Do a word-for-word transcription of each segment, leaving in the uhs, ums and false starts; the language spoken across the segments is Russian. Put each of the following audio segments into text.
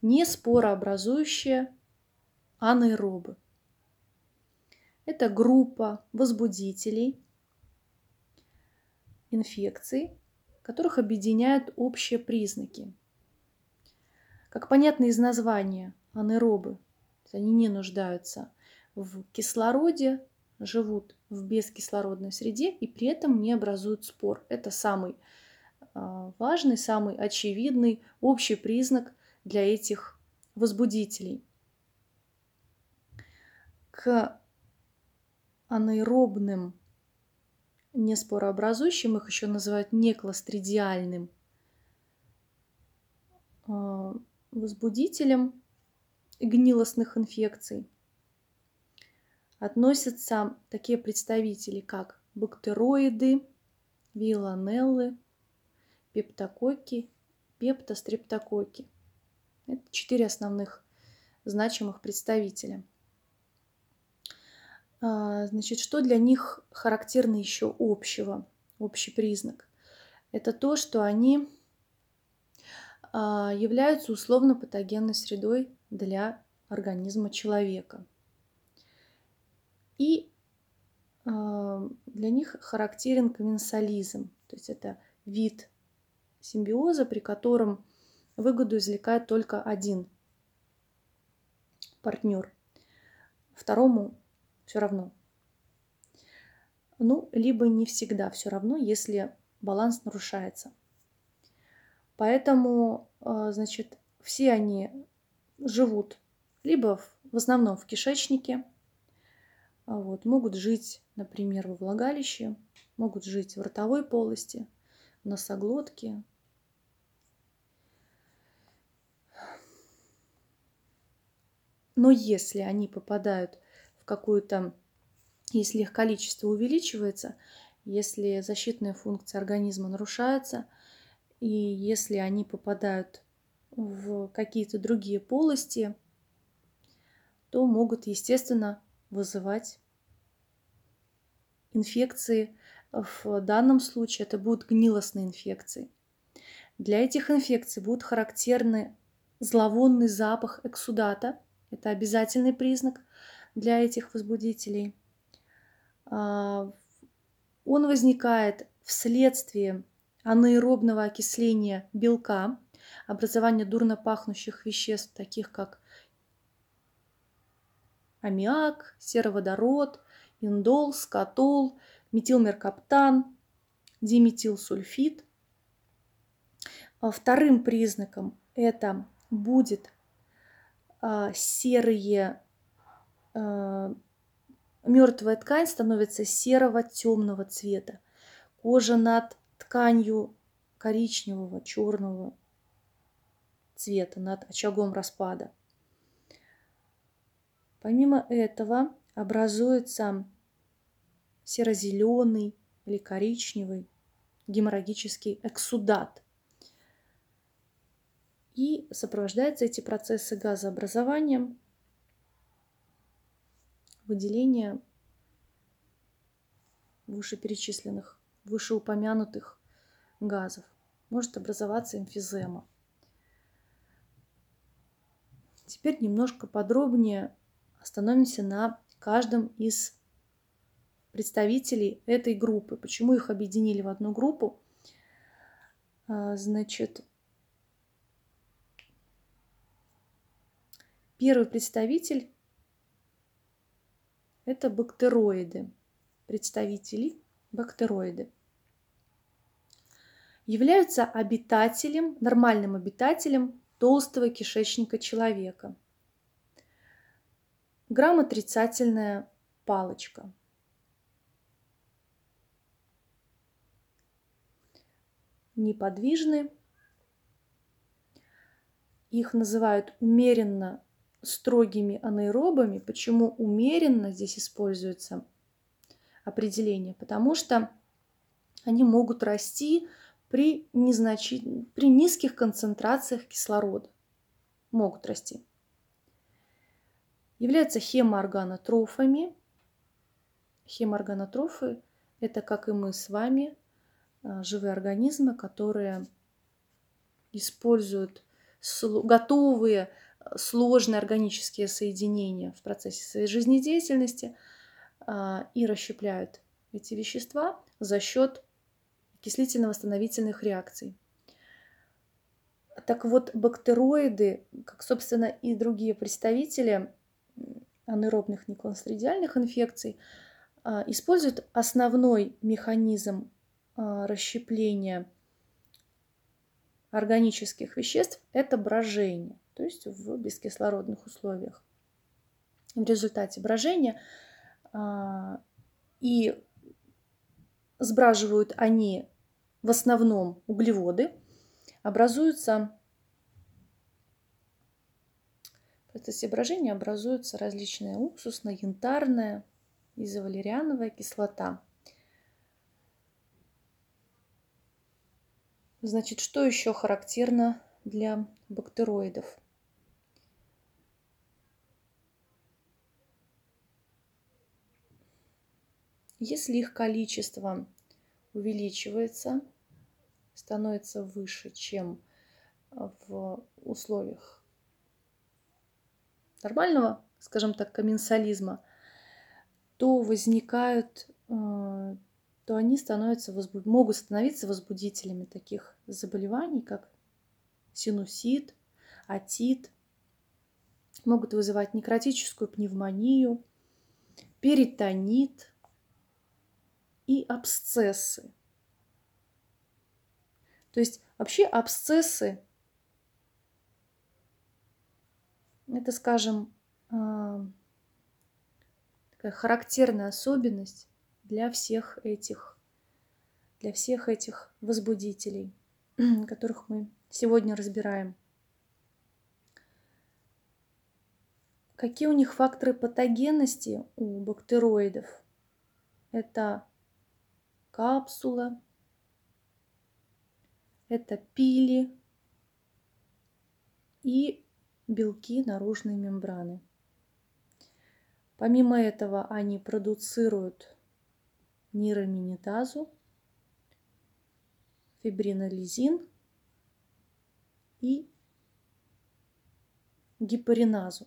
не спорообразующие анаэробы. Это группа возбудителей инфекций, которых объединяют общие признаки. Как понятно из названия, анаэробы, они не нуждаются в кислороде, живут в бескислородной среде и при этом не образуют спор. Это самый важный, самый очевидный общий признак для этих возбудителей. К анаэробным неспорообразующим, их еще называют неклостридиальным возбудителям гнилостных инфекций, относятся такие представители, как бактероиды, вейлонеллы, пептококки, пептострептококки. Это четыре основных значимых представителя. Значит, что для них характерно еще общего, общий признак? Это то, что они являются условно-патогенной средой для организма человека. И для них характерен комменсализм, то есть это вид симбиоза, при котором выгоду извлекает только один партнер, второму все равно. Ну, либо не всегда все равно, если баланс нарушается. Поэтому, значит, все они живут либо в, в основном в кишечнике, вот, могут жить, например, во влагалище, могут жить в ротовой полости, в носоглотке. Но если они попадают в какую-то, если их количество увеличивается, если защитная функция организма нарушается, и если они попадают в какие-то другие полости, то могут, естественно, вызывать инфекции. В данном случае это будут гнилостные инфекции. Для этих инфекций будет характерный зловонный запах эксудата. Это обязательный признак для этих возбудителей. Он возникает вследствие анаэробного окисления белка, образования дурно пахнущих веществ, таких как аммиак, сероводород, индол, скотол, метилмеркаптан, диметилсульфид. Вторым признаком это будет серые, мертвая ткань становится серого темного цвета. Кожа над тканью коричневого, черного цвета, над очагом распада. Помимо этого образуется серо-зеленый или коричневый геморрагический эксудат. И сопровождаются эти процессы газообразованием, выделением вышеперечисленных, вышеупомянутых газов. Может образоваться эмфизема. Теперь немножко подробнее остановимся на каждом из представителей этой группы. Почему их объединили в одну группу? Значит, первый представитель – это бактероиды. Представители бактероиды являются обитателем, нормальным обитателем толстого кишечника человека. Грамотрицательная палочка. Неподвижны. Их называют умеренно строгими анаэробами. Почему умеренно здесь используется определение? Потому что они могут расти при, незначит... при низких концентрациях кислорода. Могут расти. Являются хемоорганотрофами. Хемоорганотрофы – это, как и мы с вами, живые организмы, которые используют готовые сложные органические соединения в процессе своей жизнедеятельности и расщепляют эти вещества за счет окислительно-восстановительных реакций. Так вот, бактероиды, как, собственно, и другие представители анаэробных неклонстридиальных инфекций, используют основной механизм расщепления органических веществ – это брожение, то есть в бескислородных условиях. В результате брожения и сбраживают они в основном углеводы, образуются в процессе брожения образуются различные уксусная, янтарная, изовалериановая кислота. Значит, что еще характерно для бактероидов? Если их количество увеличивается, становится выше, чем в условиях нормального, скажем так, комменсализма, то возникают, то они становятся, могут становиться возбудителями таких заболеваний, как синусит, отит, могут вызывать некротическую пневмонию, перитонит и абсцессы. То есть вообще абсцессы – это, скажем, такая характерная особенность для всех этих, для всех этих возбудителей, которых мы сегодня разбираем. Какие у них факторы патогенности у бактероидов? Это капсула, это пили и белки наружной мембраны. Помимо этого они продуцируют нераминидазу, фибринолизин и гепариназу.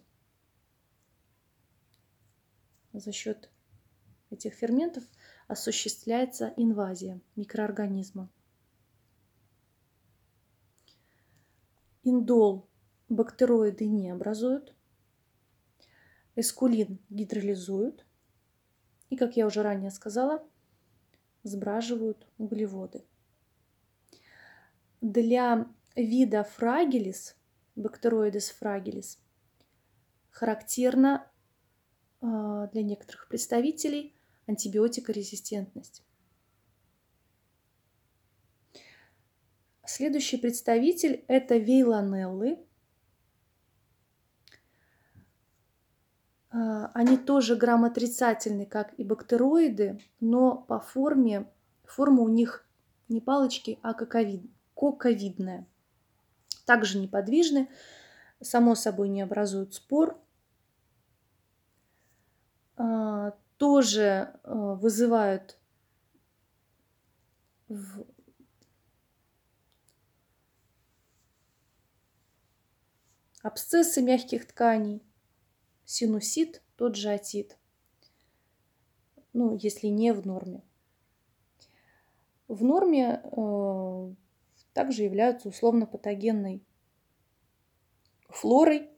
За счет этих ферментов осуществляется инвазия микроорганизма. Индол бактероиды не образуют, эскулин гидролизуют и, как я уже ранее сказала, сбраживают углеводы. Для вида фрагилис, бактероидес фрагилис, характерна для некоторых представителей антибиотикорезистентность. Следующий представитель – это вейлонеллы. Они тоже грамотрицательны, как и бактероиды, но по форме, форма у них не палочки, а коковидная. Также неподвижны, само собой не образуют спор. Тоже вызывают в абсцессы мягких тканей, синусит, тот же отит, ну, если не в норме. В норме э, также являются условно-патогенной флорой.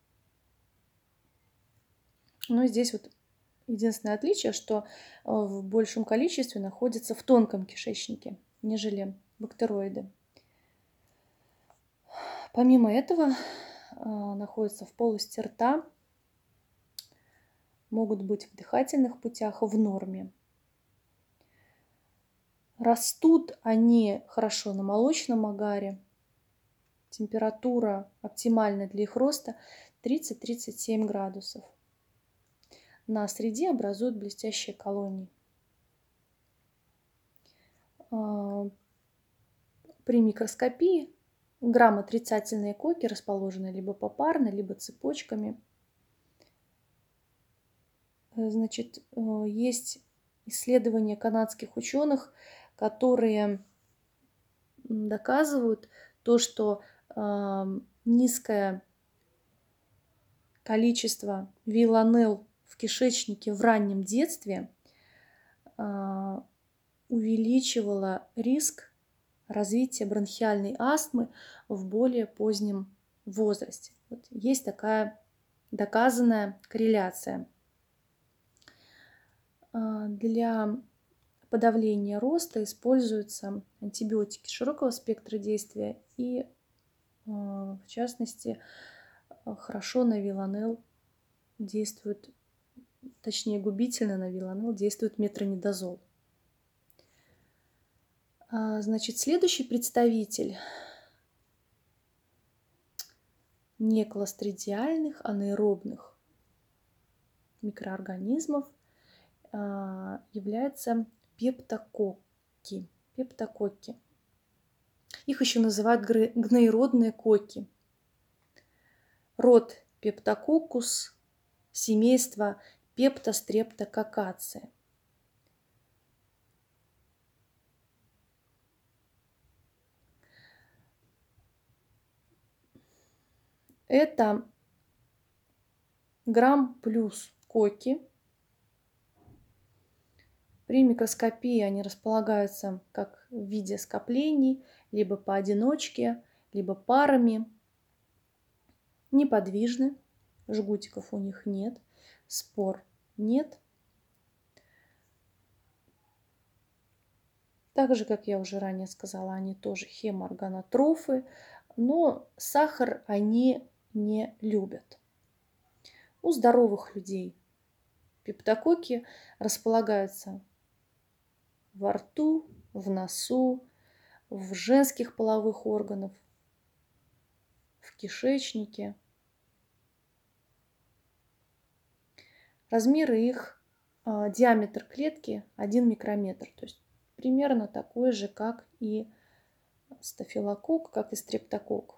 Но здесь вот единственное отличие, что в большем количестве находится в тонком кишечнике, нежели бактероиды. Помимо этого, находятся в полости рта, могут быть в дыхательных путях в норме. Растут они хорошо на молочном агаре. Температура оптимальная для их роста тридцать-тридцать семь градусов. На среде образуют блестящие колонии. При микроскопии грамотрицательные коки расположены либо попарно, либо цепочками. Значит, есть исследования канадских ученых, которые доказывают то, что низкое количество виланел в кишечнике в раннем детстве а, увеличивало риск развития бронхиальной астмы в более позднем возрасте. Вот есть такая доказанная корреляция. А, Для подавления роста используются антибиотики широкого спектра действия и, а, в частности, а, хорошо на виланел действует, точнее губительно на виланел действует метронидазол. А, Значит, следующий представитель некластридиальных анаэробных микроорганизмов а, являются пептококки. Пептококки. Их еще называют гре- гноеродные коки. Род Пептококкус, семейство Пептострептококацеae. Это грамм плюс коки. При микроскопии они располагаются как в виде скоплений, либо поодиночке, либо парами. Неподвижны, жгутиков у них нет, спор нет. Так же, как я уже ранее сказала, они тоже хемоорганотрофы, но сахар они не любят. У здоровых людей пептококи располагаются во рту, в носу, в женских половых органах, в кишечнике. Размеры их, а, диаметр клетки один микрометр, то есть примерно такой же, как и стафилококк, как и стрептококк.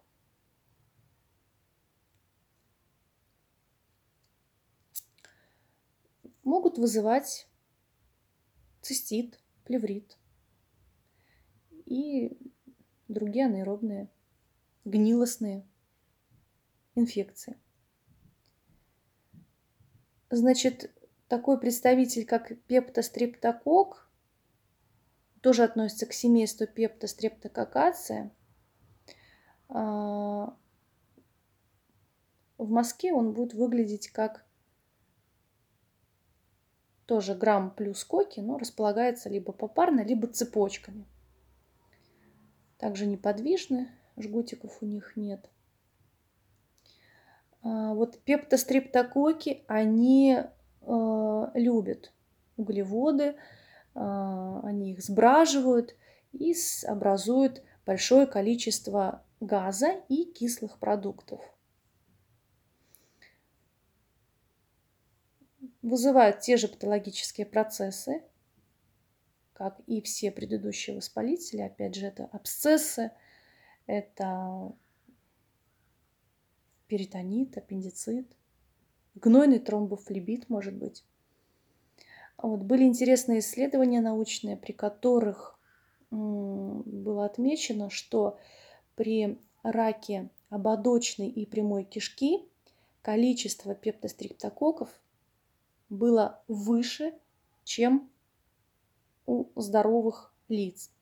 Могут вызывать цистит, плеврит и другие анаэробные гнилостные инфекции. Значит, такой представитель, как пептострептококк, тоже относится к семейству пептострептококацеae. В мазке он будет выглядеть как тоже грамм плюс коки, но располагается либо попарно, либо цепочками. Также неподвижны, жгутиков у них нет. Вот пептострептококки, они э, любят углеводы, э, они их сбраживают и образуют большое количество газа и кислых продуктов. Вызывают те же патологические процессы, как и все предыдущие воспалители. Опять же, это абсцессы, это перитонит, аппендицит, гнойный тромбофлебит, может быть. Вот, были интересные исследования научные, при которых было отмечено, что при раке ободочной и прямой кишки количество пептострептококков было выше, чем у здоровых лиц.